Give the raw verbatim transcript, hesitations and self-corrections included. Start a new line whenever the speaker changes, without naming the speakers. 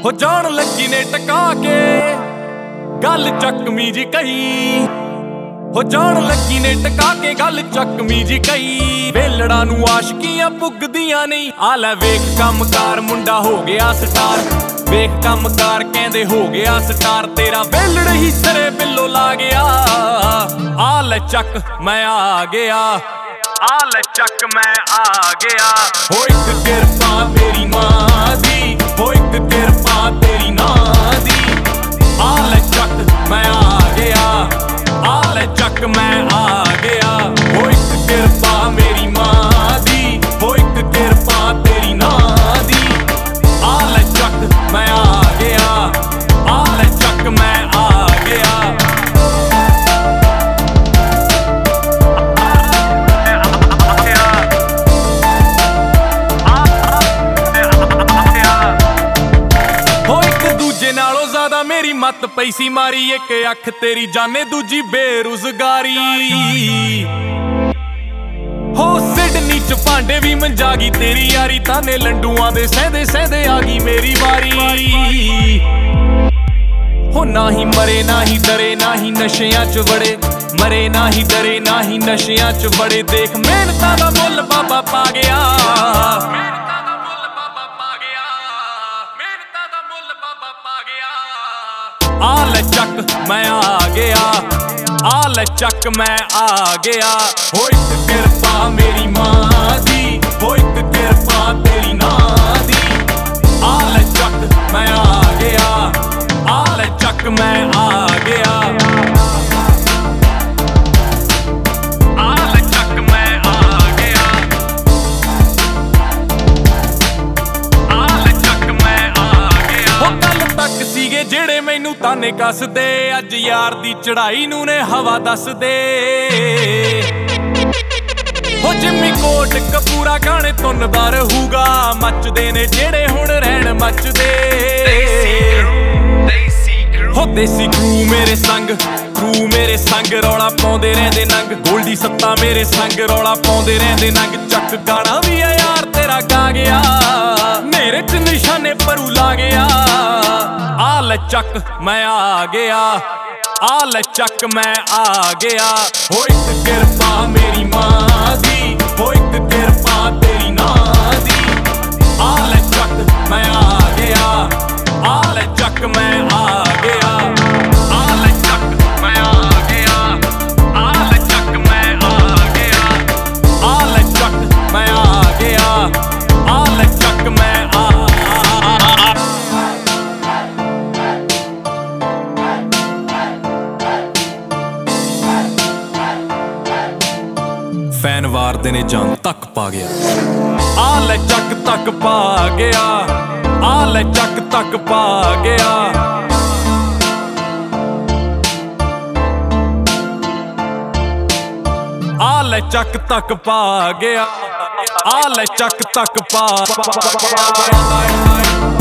ਹੋ ਜਾਣ ਲੱਗੀ ਨੇ ਟਕਾ ਕੇ ਗੱਲ ਚੱਕਮੀ ਜੀ ਕਹੀ। ਹੋ ਜਾਣ ਲੱਗੀ ਨੇ ਟਕਾ ਕੇ ਗੱਲ ਚੱਕਮੀ ਜੀ ਕਹੀ। ਵੇਲੜਾ ਨੂੰ ਆਸ਼ਕੀਆਂ ਪੁੱਗਦੀਆਂ ਨਹੀਂ। ਆ ਲੈ ਵੇਖ ਕੰਮਕਾਰ ਮੁੰਡਾ ਹੋ ਗਿਆ ਸਟਾਰ। ਵੇਖ ਕੰਮਕਾਰ ਕਹਿੰਦੇ ਹੋ ਗਿਆ ਸਟਾਰ। ਤੇਰਾ ਵੇਲੜ ਹੀ ਸਰੇ ਬਿੱਲੋ ਲਾ ਗਿਆ। ਆ ਲੈ ਚੱਕ ਮੈਂ ਆ ਗਿਆ। ਆ ਲੈ ਚੱਕ ਮੈਂ ਆ ਗਿਆ। ਹੋ ਇੱਕ ਕਿਰਪਾ ਤੇਰੀ ਮਾਂ ਦੀ। ਹੋ ਇੱਕ ਕਿਰਪਾ ਤੇਰੀ ਨਾਂ ਦੀ। ਆ ਲੈ ਚੱਕ ਮੈਂ ਆ ਗਿਆ। ਆ ਲੈ ਚੱਕ ਮੈਂ ਆ ਗਿਆ। ਹੋ ਇੱਕ ਕਿਰਪਾ ਮੇਰੀ ਮਾਂ ਦੀ। ਹੋ ਇੱਕ ਕਿਰਪਾ ਤੇਰੀ ਨਾਂ ਦੀ। ਆ ਲੈ ਚੱਕ ਮੈਂ ਆ ਗਿਆ। ਆ ਲੈ ਚੱਕ ਮੈਂ ਆ ਗਿਆ। ਨਾਲੋਂ ਜ਼ਿਆਦਾ ਮੇਰੀ ਮੱਤ ਪਈ ਸੀ ਮਾਰੀ। ਇੱਕ ਅੱਖ ਤੇਰੀ ਜਾਣੇ ਦੂਜੀ ਬੇਰੁਜ਼ਗਾਰੀ। ਹੋ ਸਿਡਨੀ ਚ ਭਾਂਡੇ ਵੀ ਮੰਜਾ ਗਈ ਤੇਰੀ ਯਾਰੀ। ਤਾਨੇ ਲੰਡੂਆਂ ਦੇ ਸਹਿੰਦੇ ਸਹਿੰਦੇ ਆ ਗਈ ਮੇਰੀ ਵਾਰੀ। ਹੋ ਨਾ ਹੀ ਮਰੇ ਨਾ ਹੀ ਡਰੇ ਨਾ ਹੀ ਨਸ਼ਿਆਂ ਚ ਵੜੇ। ਮਰੇ ਨਾ ਹੀ ਡਰੇ ਨਾ ਹੀ ਨਸ਼ਿਆਂ ਚ ਵੜੇ। ਦੇਖ ਮਿਹਨਤਾਂ ਦਾ ਮੁੱਲ ਬਾਬਾ ਪਾ ਗਿਆ। ਆ ਲੈ ਚੱਕ ਮੈਂ ਆ ਗਿਆ। ਆ ਲੈ ਚੱਕ ਮੈਂ ਆ ਗਿਆ। ਹੋ ਇੱਕ ਕਿਰਪਾ ਮੇਰੀ ਮਾਂ ਦੀ। ਹੋ ਇੱਕ ਕਿਰਪਾ ਤੇਰੀ ਨਾਂ ਦੀ। ਆ ਲੈ ਚੱਕ ਮੈਂ ਆ ਗਿਆ। ਆ ਲੈ ਚੱਕ ਮੈਂ ਆ ਗਿਆ। ਆ ਲੈ ਚੱਕ ਮੈਂ ਆ ਗਿਆ। ਆ ਲੈ ਚੱਕ ਮੈਂ ਆ ਗਿਆ। ਹੋ ਕੱਲ ਤੱਕ ਸੀਗੇ ਜਿਹੜੇ ਮੈਨੂੰ ਤਾਨੇ ਕੱਸਦੇ। ਅੱਜ ਯਾਰ ਦੀ ਚੜਾਈ ਨੂੰ ਨੇ ਹਵਾ ਦੱਸਦੇ। ਹੋ ਜਿੰਮੀ ਕੋਟ ਕਪੂਰਾ ਗਾਣੇ ਧੁੰਨਦਾ ਰਹੂਗਾ। ਮੱਚਦੇ ਨੇ ਜਿਹੜੇ ਹੁਣ ਰਹਿਣ ਮੱਚਦੇ। ਹੋ ਦੇਸੀ ਕਰੂ ਮੇਰੇ ਸੰਗ ਕਰੂ ਮੇਰੇ ਸੰਗ ਰੌਲਾ ਪਾਉਂਦੇ ਰਹਿੰਦੇ ਨੰਗ। ਗੋਲਡੀ ਸੱਤਾ ਮੇਰੇ ਸੰਗ ਰੌਲਾ ਪਾਉਂਦੇ ਰਹਿੰਦੇ ਨੰਗ। ਚੱਕ ਗਾਣਾ ਵੀ ਆ ਯਾਰ ਤੇਰਾ ਗਾ ਗਿਆ। ਮੇਰੇ ਚ ਨਿਸ਼ਾਨੇ ਪਰੂ ਲਾ ਗਿਆ। ਆ ਲੈ ਚੱਕ ਮੈਂ ਆ ਗਿਆ। ਆ ਲੈ ਚੱਕ ਮੈਂ ਆ ਗਿਆ। ਹੋ ਇੱਕ ਕਿਰਪਾ ਮੇਰੀ ਮਾਂ ਦੀ। ਹੋ ਇੱਕ ਕਿਰਪਾ ਤੇਰੀ ਨਾਂ ਦੀ। ਆ ਲੈ ਚੱਕ ਮੈਂ ਆ ਗਿਆ। ਆ ਲੈ ਚੱਕ ਮੈਂ ਆ ਗਿਆ। ਆ ਲੈ ਚੱਕ ਮੈਂ ਆ ਗਿਆ। ਆ ਲੈ ਚੱਕ ਮੈਂ ਆ ਗਿਆ। ਆ ਲੈ ਚੱਕ ਮੈਂ ਆ ਗਿਆ। ਆ ਲੈ ਚੱਕ ਮੈਂ ਆ ਫੈਨ ਵਾਰਦੇ ਨੇ ਜਾਨ ਤੱਕ ਪਾ ਗਿਆ। ਆ ਲੈ ਚੱਕ ਤੱਕ ਪਾ ਗਿਆ। ਆ ਲੈ ਚੱਕ ਤੱਕ ਪਾ ਗਿਆ। ਆ ਲੈ ਚੱਕ ਤੱਕ ਪਾ ਗਿਆ। ਆ ਲੈ ਚੱਕ ਤੱਕ ਪਾ